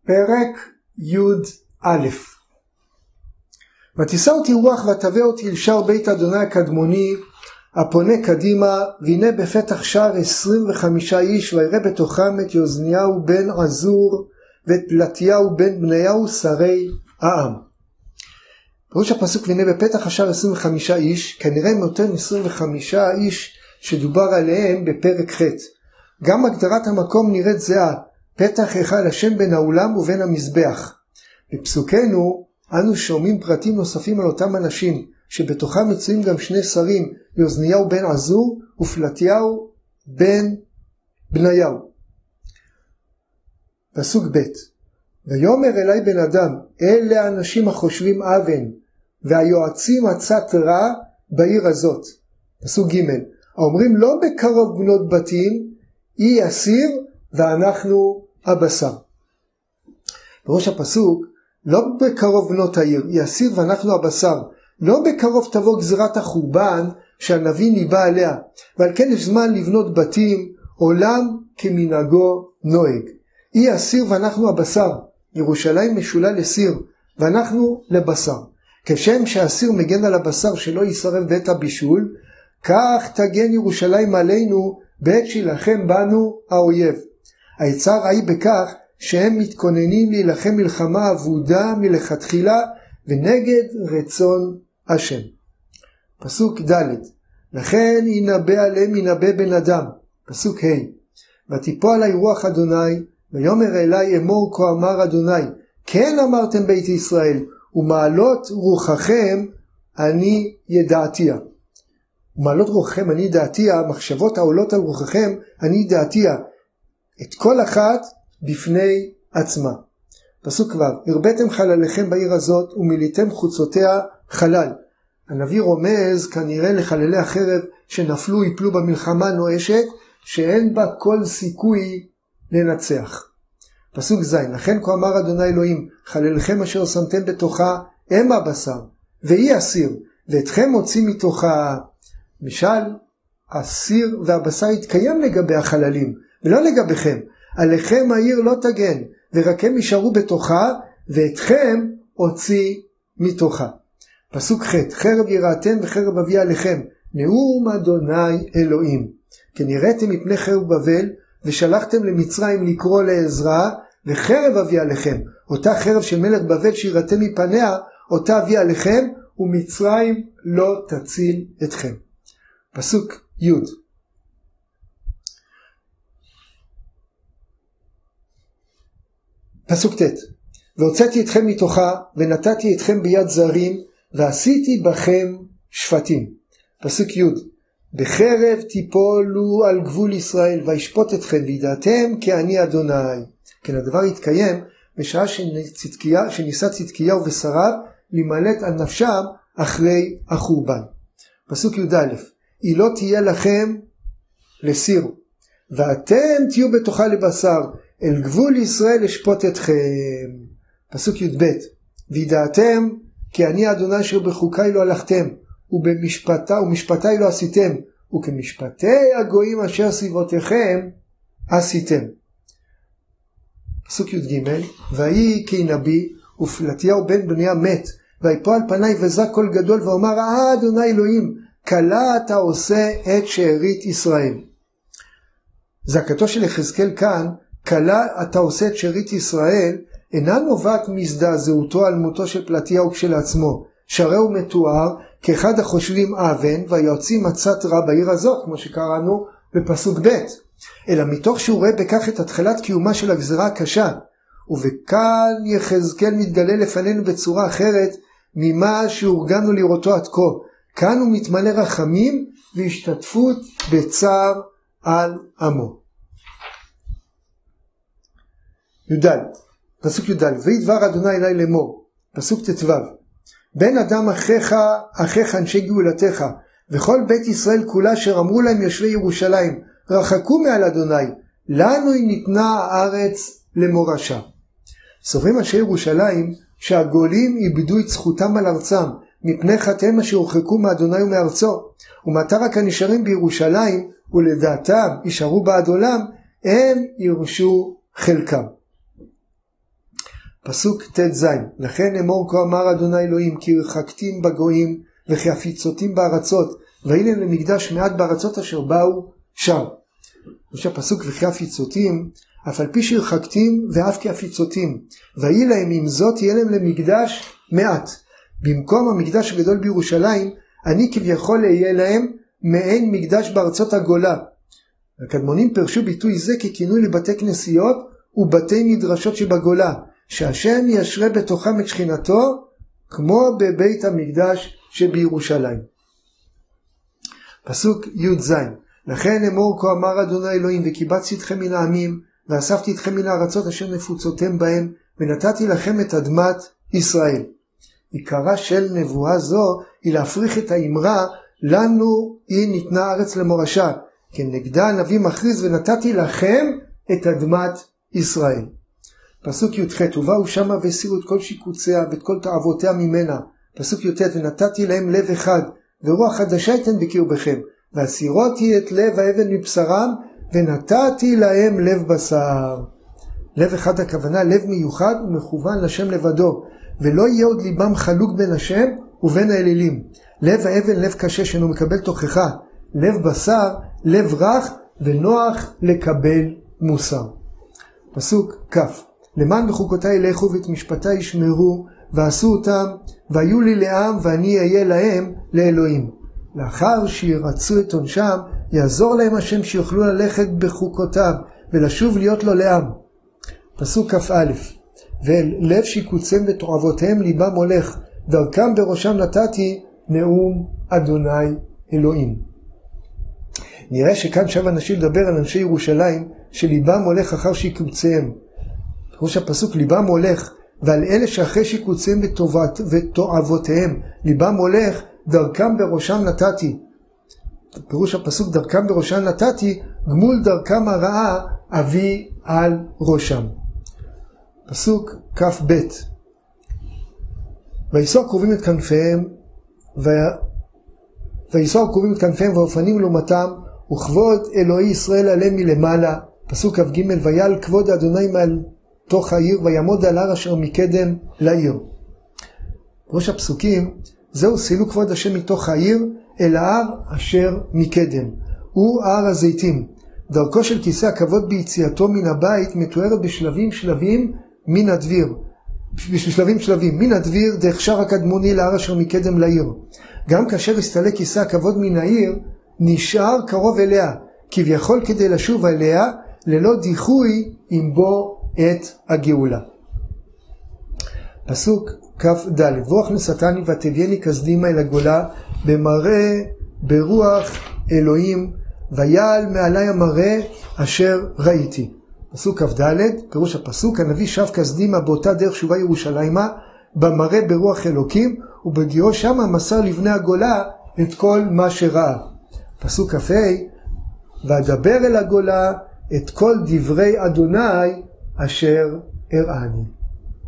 פרק י' ותישא אותי רוח ותביא אותי אל שער בית אדוני הקדמוני הפונה קדימה, והנה בפתח שער 25 איש, וירא בתוכם את יוזניהו בן עזור ואת פלטיהו בן בניהו שרי העם. פירוש הפסוק והנה בפתח השער 25 איש, כנראה מאותם 25 איש שדובר עליהם בפרק ח'. גם הגדרת המקום נראית זהה, פתח אחד השם בין האולם ובין המזבח. בפסוקנו אנו שומעים פרטים נוספים על אותם אנשים, שבתוכם מצויים גם שני שרים, יוזניהו בן עזור ופלטיהו בן בניהו. פסוק ב' ויאמר אלי בן אדם, אלה האנשים החושבים אבן והיועצים עצת רע בעיר הזאת. פסוק ג' האומרים לא בקרוב בנות בתים, היא הסיר ואנחנו הבשר. בראש הפסוק לא בקרוב בנות העיר, היא הסיר ואנחנו הבשר. לא בקרוב תבוא גזירת החורבן שהנביא ניבא עליה, ועל כן יש זמן לבנות בתים, עולם כמנהגו נוהג. היא הסיר ואנחנו הבשר, ירושלים משולה לסיר ואנחנו לבשר. כשם שהסיר מגן על הבשר שלא ישרף בית הבישול, כך תגן ירושלים עלינו בעת שילחם בנו האויב. היצר ראי בכך שהם מתכוננים להילחם מלחמה אבודה מלכתחילה ונגד רצון השם. פסוק ד' לכן ינבא עליהם ינבא בן אדם. פסוק ה' ותיפול עלי רוח אדוני ויאמר אלי אמור כה אמר אדוני, כן אמרתם בית ישראל ומעלות רוחכם אני ידעתיה. ומעלות רוחכם אני ידעתיה, מחשבות העולות על רוחכם אני ידעתיה, את כל אחת בפני עצמה. פסוק ו' הרבאתם חלליכם בעיר הזאת ומילאתם חוצותיה חלל. הנביא רומז כנראה לחללי החרב שנפלו יפלו במלחמה נואשת שאין בה כל סיכוי לנצח. פסוק ז' לכן כה אמר אדוני אלוהים, חלליכם אשר שמתם בתוכה הם הבשר והיא הסיר, ואתכם מוציא מתוכה. משל הסיר והבשר יתקיים לגבי החללים ולא לגביכם. עליכם העיר לא תגן ורק הם יישארו בתוכה, ואתכם הוציא מתוכה. פסוק ח' חרב יראתם וחרב אביא עליכם, נאום אדוני אלוהים. כן יראתם מפני חרב בבל ושלחתם למצרים לקרוא לעזרה, וחרב אביא עליכם, אותה חרב של מלך בבל שיראתם מפניה, אותה אביא עליכם, ומצרים לא תציל אתכם. פסוק י' פסוק ט' והוצאתי אתכם מתוכה ונתתי אתכם ביד זרים ועשיתי בכם שפטים. פסוק י' בחרב תיפולו על גבול ישראל וישפוט אתכם וידעתם כי אני אדוני. כן, הדבר יתקיים בשעה שניסה צדקיהו ושריו למלט על נפשם אחרי החורבן. פסוק י"א היא לא תהיה לכם לסיר ואתם תהיו בתוכה לבשר, אל גבול ישראל אשפוט אתכם. פסוק י"ב וידעתם כי אני אדוני אשר בחוקי לא הלכתם ומשפטי לא עשיתם, וכמשפטי הגויים אשר סביבותיכם עשיתם. פסוק י"ג ויהי כי נביא ופלטיהו בן בניה מת, ויפול על פניי וזעק קול גדול ואומר אדוני אלוהים, כלה אתה עושה את שארית ישראל. זעקתו של יחזקאל כאן, כלה אתה עושה את שארית ישראל, אינה נובעת מזדעזעותו על מותו של פלטיהו כשלעצמו, שהרי הוא מתואר כאחד החושבים אבן והיועצים עצת רע בעיר הזאת, כמו שקראנו בפסוק ב', אלא מתוך שהוא רואה בכך את התחלת קיומה של הגזרה הקשה, וכאן יחזקאל מתגלה לפנינו בצורה אחרת ממה שהורגלנו לראותו עד כה. כאן הוא מתמלא רחמים והשתתפות בצער על עמו. י"ד פסוק י"ד וידבר אדוני אלי לאמור. פסוק ט"ו בן אדם אחיך אנשי גאולתך וכל בית ישראל כולה אשר אמרו להם יושבי ירושלים רחקו מעל אדוני, לנו היא ניתנה הארץ למורשה. סוברים אנשי ירושלים שהגולים איבדו את זכותם על ארצם מפני חטאיהם אשר הורחקו מאדוני ומארצו, ומעתה רק הנשארים בירושלים ולדעתם יישארו בעד עולם הם ירשו חלקם. פסוק ט"ז, לכן אמור כה אמר אדוני אלוהים, כי הרחקתים בגויים וכי הפיצותים בארצות, והנה למקדש מעט בארצות אשר באו שם. יש הפסוק וכי הפיצותים, אף על פי שהרחקתים ואף כי הפיצותים, ויהי להם עם זאת יהיה להם למקדש מעט. במקום המקדש הגדול בירושלים, אני כביכול אהיה להם מעין מקדש בארצות הגולה. הקדמונים פרשו ביטוי זה ככינוי לבתי כנסיות ובתי מדרשות שבגולה, שהשם ישרה בתוכם את שכינתו כמו בבית המקדש שבירושלים. פסוק י"ז, לכן אמור כה אמר אדוני אלוהים, וקיבצתי אתכם מן העמים ואספתי אתכם מן הארצות אשר נפוצותם בהם, ונתתי לכם את אדמת ישראל. עיקרה של נבואה זו היא להפריך את האמרה לנו היא ניתנה הארץ למורשה, כנגדה הנביא מכריז ונתתי לכם את אדמת ישראל. פסוק י"ח, ובאו שמה והסירו את כל שיקוציה ואת כל תאוותיה ממנה. פסוק י"ט, ונתתי להם לב אחד ורוח חדשה אתן בקרבכם, והסירותי את לב האבן מבשרם ונתתי להם לב בשר. לב אחד הכוונה לב מיוחד ומכוון לשם לבדו, ולא יהיה עוד ליבם חלוק בין השם ובין האלילים. לב האבן לב קשה שאינו מקבל תוכחה, לב בשר לב רך ונוח לקבל מוסר. פסוק כ', למען בחוקותיי ילכו ואת משפטיי ישמרו ועשו אותם, והיו לי לעם ואני אהיה להם לאלוהים. לאחר שירצו את עונשם יעזור להם השם שיוכלו ללכת בחוקותיו ולשוב להיות לו לעם. פסוק כ"א, ולב שיקוצם ותועבותיהם ליבם הולך, דרכם בראשם נתתי נאום אדוני אלוהים. נראה שכאן שב אנשים לדבר על אנשי ירושלים שליבם הולך אחר שיקוציהם. ראש הפסוק ליבם הולך, ועל אלה שאחרי שיקוציהם ותועבותיהם ליבם הולך, דרכם בראשם נתתי. פירוש הפסוק דרכם בראשם נתתי, גמול דרכם הרעה אביא על ראשם. פסוק כ"ב, ויסעו הקרובים את כנפיהם ואופנים לעומתם, וכבוד אלוהי ישראל עליהם מלמעלה. פסוק כ"ג, ויעל כבוד אדוני מעל תוך העיר, ויעמוד על הר אשר מקדם לעיר. ראש הפסוקים, זהו סילו כבוד השם מתוך העיר אל ההר אשר מקדם, הוא הר הזיתים. דרכו של כיסא הכבוד ביציאתו מן הבית מתוארת בשלבים מן הדביר. מן הדביר דרך שער הקדמוני להר אשר מקדם לעיר. גם כאשר הסתלק כיסא הכבוד מן העיר, נשאר קרוב אליה, כביכול כדי לשוב אליה, ללא דיחוי עם בו את הגאולה. פסוק כ"ד, ורוח נשאתני ותביאני כסדימה אל הגולה, במראה ברוח אלוהים, ויעל מעלי המראה אשר ראיתי. פסוק כ"ד, פירוש הפסוק, הנביא שב כסדימה באותה דרך שובה ירושלימה, במראה ברוח אלוקים, ובגיעו שם מסר לבני הגולה את כל מה שראה. פסוק כ"ה, ואדבר אל הגולה את כל דברי אדוני אשר הראני.